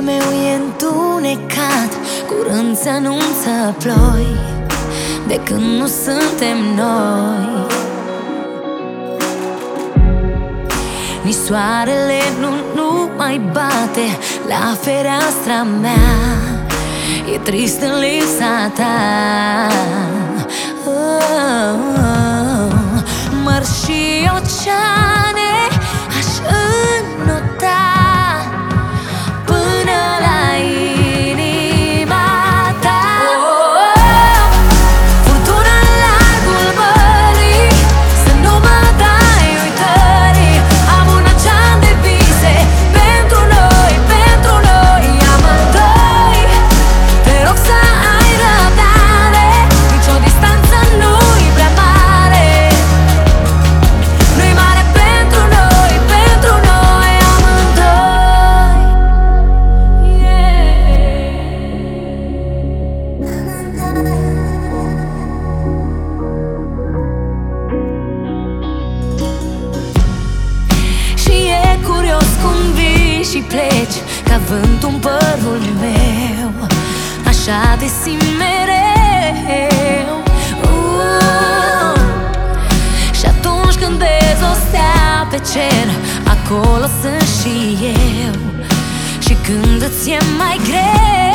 meu e întunecat, curând se anunță ploi, de când nu suntem noi. Nici soarele nu mai bate la fereastra mea, e trist în lipsa ta. Mări și oceane aș înnota până la inima ta. Furtună în largul mării, să nu mă dai uitării. Am un ocean de vise pentru noi amândoi. Te rog să ai răbdare, nici o distanță nu-i prea mare. Nu-i mare pentru noi amândoi. Și e curios cum vii și pleci ca vântul în părul meu, așa de simt mereu. Și atunci când vezi o stea pe cer, acolo sunt și eu. Și când îți e mai greu,